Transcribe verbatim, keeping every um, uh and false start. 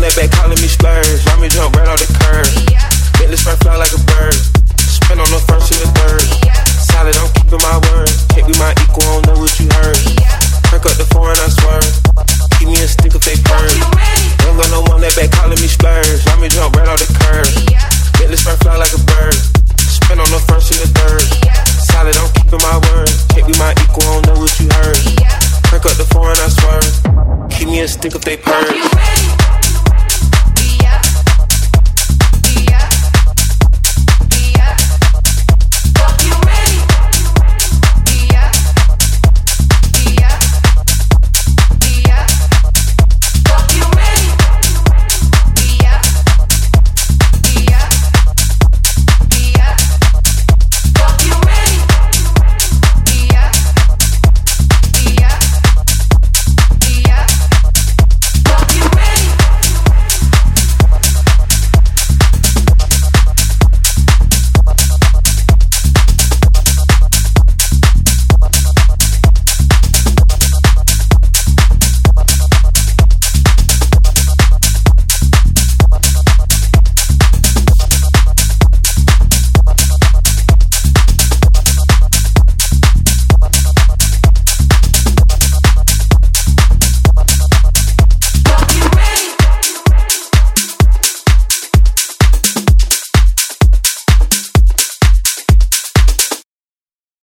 that back calling me splurge. Mommy jump right off the curb. Make this first fly like a bird. Spin on the first and the third. Solid, I'm keeping my word. Can't be my equal, I don't know what you heard. Crank up the foreign, I swear. Keep me a stick if they burn.